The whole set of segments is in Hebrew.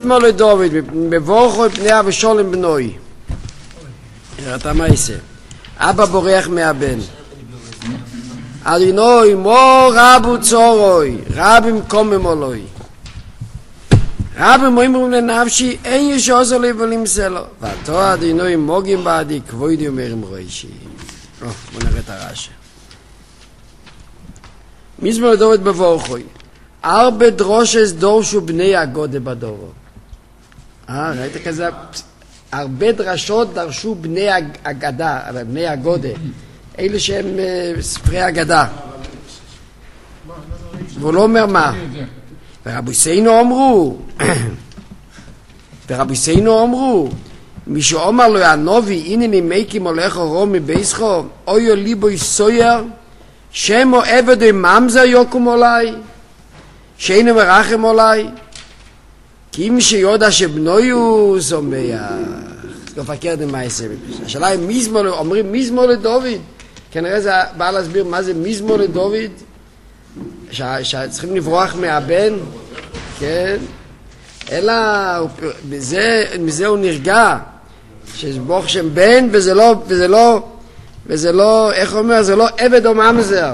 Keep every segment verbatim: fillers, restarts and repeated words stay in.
מזמור לדוד, מבורכו פני אבשלום בנוי. אתה מה יעשה? אבא בורח מהבן. אדינוי מור רבו צורוי, רבים קומם עולוי. רבים אומרים לנפשי, אין ישעוזר לי ולמסה לו. ואתו אדינוי מוגים בעדי, כבודי אומרים ראשי. בוא נראה את הרש"י. מזמור לדוד מבורכוי. ארבע דרושס דורשו בני הגודה בדורו. אה, ראית כזה? הרבה דרשות דרשו בני הגדה, בני הגודה. אלה שהם ספרי הגדה. והוא לא אומר מה. ורבוסינו אמרו, ורבוסינו אמרו, מי שאומר לו הנובי, הנה ממקים הולך אורו מבייסחו, אוי ליבוי סויר, שמו עבד ממזר יוקום אולי, שאינו מרחם אולי, כי אם שיודע שבנויו זומח, לא פקר דמה יעשה. השאלה היא מזמור, אומרים מזמור לדוד, כנראה זה בא להסביר מה זה מזמור לדוד, שצריכים לברוח מהבן, כן, אלא בזה, מזה הוא נרגע, שברוך שם בן, וזה לא, וזה לא, וזה לא, איך אומר, זה לא עבד או ממזר.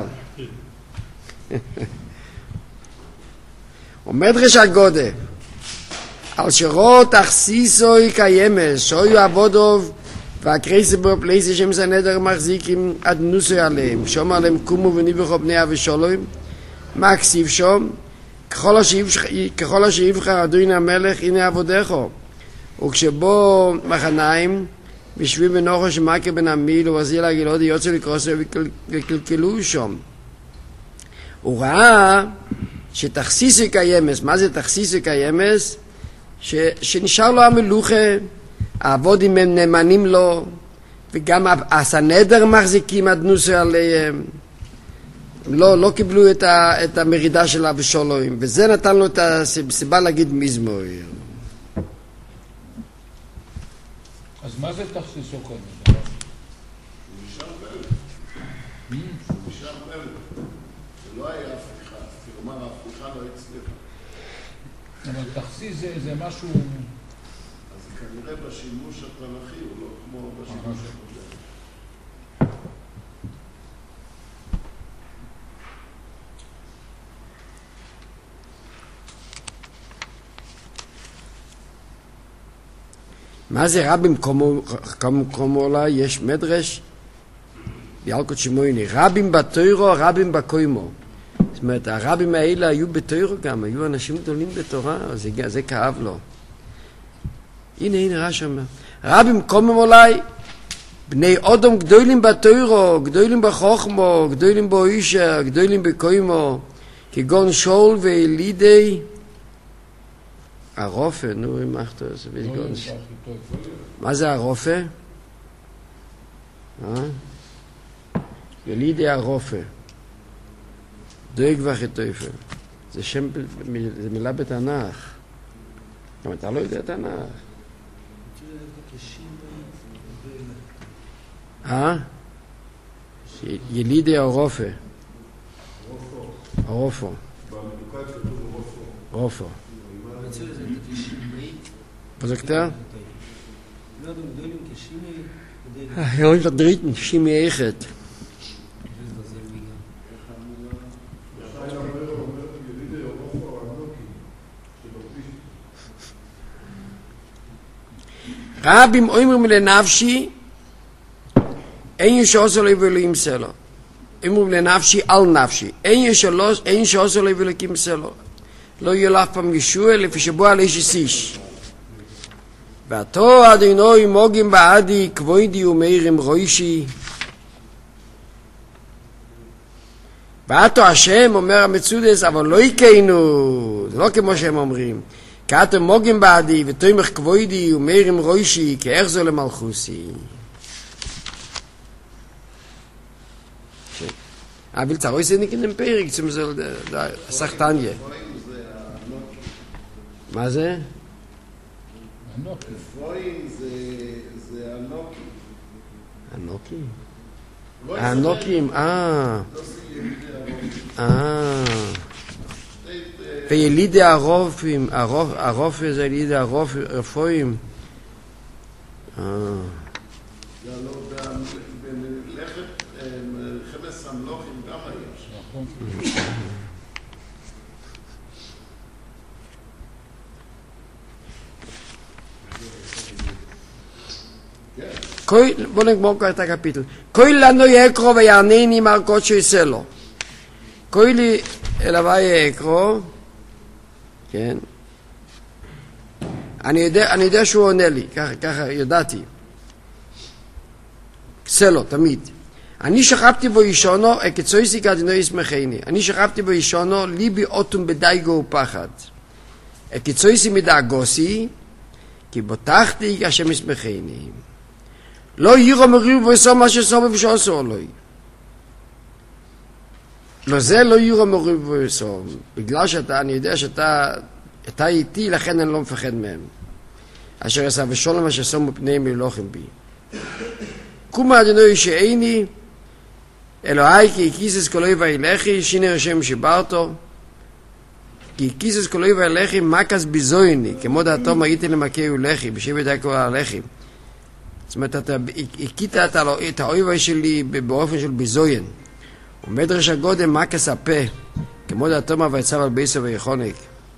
עומד רשע גודה, על שרות תכסיסוי קיימס, שויו עבודוב, והקרייסי בו פלייסי שמס הנדר מחזיקים עד נוסוי עליהם, שום עליהם קומו וניבחו בני אבשלום, מה כסיב שום? ככל השאיבך אדוני המלך, הנה עבודךו. וכשבו מחניים, בשביל בנוחו שמקה בן המיל, ובזיל הגילודי יוצא לקרוסו וקלקלו שם. הוא ראה שתכסיסי קיימס, מה זה תכסיסי קיימס? ש, שנשאר לו המלוכה, העבודים הם נאמנים לו, וגם הסנדר מחזיקים עד נוסי עליהם. לא, לא קיבלו את, ה, את המרידה של אבשלום, וזה נתן לו את הסיבה להגיד מזמור. אז מה זה תכסיסו קיימס? הוא נשאר מלך. הוא נשאר מלך. זה לא היה הפיכה, כלומר ההפיכה לא הצליחה. אבל תכסיס זה, זה משהו... אז כנראה בשימוש התנ"כי הוא לא כמו בשימוש הקודם. מה זה רבים כמו אולי? יש מדרש ביאלקות שמויני, רבים בתוירו, רבים בקוימו. זאת אומרת, הרבים האלה היו בתוירו גם, היו אנשים גדולים בתורה, זה, זה כאב לו. הנה, הנה, רש"י אומר, רבים קומם אולי, בני אודום גדולים בתוירו, גדולים בחוכמו, גדולים באישה, גדולים בקוימו, כגון שול ואלידי, הרופא, נו, אם אחתו, זה בגון. מה זה הרופא? ילידי הרופא. דויג וחטויפל. זה שם, זה מילה בתנ"ך. גם אתה לא יודע תנ"ך. אה? ילידי הרופא. הרופו. רופו. Was sagt er? Ja, und der dritten, Shimi Echet. רבים אומרים לנפשי, אין ישעוזר לי ולמסה לו. אומרים לנפשי על נפשי, אין ישעוזר לי ולמסה לו. לא יהיה לך פעם ישוע לפי שבוע על איש איש. ואתו אדינוי מוגים בעדי כבודי ומאירים רוישי. ואתו השם אומר המצודס, אבל לא יקיינו, זה לא כמו שהם אומרים. כי אתם מוגים בעדי ותומך כבודי ומאירים רוישי, כי איך זו למלכוסי. אבל צרוי זה נקדם פרק, זה סחטניה. מה זה? אנוקי. פרוין זה אנוקי. אנוקי? האנוקים, אה. אה. וילידי הרופאים, הרופא זה ילידי הרפואים. זה הלא במלאכת חמש המלוכים גם היה שם. בואו נגמור כבר את הקפיטל. כוי לנו יקרו ויענני מרכות שיעשה לו. כוי לי אל הווי יקרו, כן. אני יודע, אני יודע שהוא עונה לי, ככה, ככה ידעתי. עשה לו, תמיד. אני שכבתי בו אישונו, הקצויסי כדינו ישמחני. אני שכבתי בו אישונו, ליבי אוטום בדייגו ופחד. הקצויסי מדאגוסי, כי בוטחתי השם ישמחני. לא יירו מריב ועשו מה שעשו ובשעשו אלוהי. לא זה לא יירו מריב ועשו. בגלל שאתה, אני יודע שאתה אתה איתי, לכן אני לא מפחד מהם. אשר עשה ושולם מה שעשו מפניהם מלוחם בי. קומה אדינוי שאיני, אלוהי כי הקיסס כלוי ואילכי, שיני השם שיברתו. כי הקיסס כלוי ואילכי מקס ביזויני, כמו דעתו הייתי למכה ולכי, בשבט הכל הלכי. זאת אומרת, אתה הכית את האויבה שלי באופן של ביזוין. ומדרש הגודל מקס הפה, כמו דעתו ויצב על ביסו ויחונק.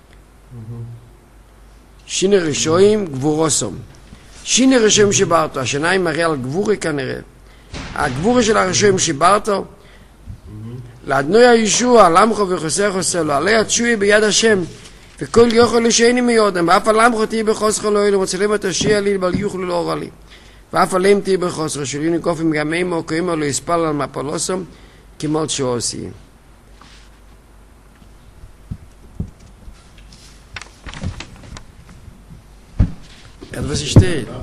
שיני רשויים גבורוסום. שיני רשויים שיברתו, השיניים מראה על גבורי כנראה. הגבורי של הרשויים שיברתו, לאדנוי הישוע, למחו וחוסך עושה לו, עלי התשוי ביד השם, וכל יוכל לשייני מיודם, ואף הלמחו תהי בחוסך אלוהי, ומצלם את השיע לי, אבל יוכלו לאור עלי. ואף עליהם תהי בחוסר, שלי נקופים גם אימו, כאימו לא יספל על מפולוסום, כמות שהוא עושה. Etwas steht.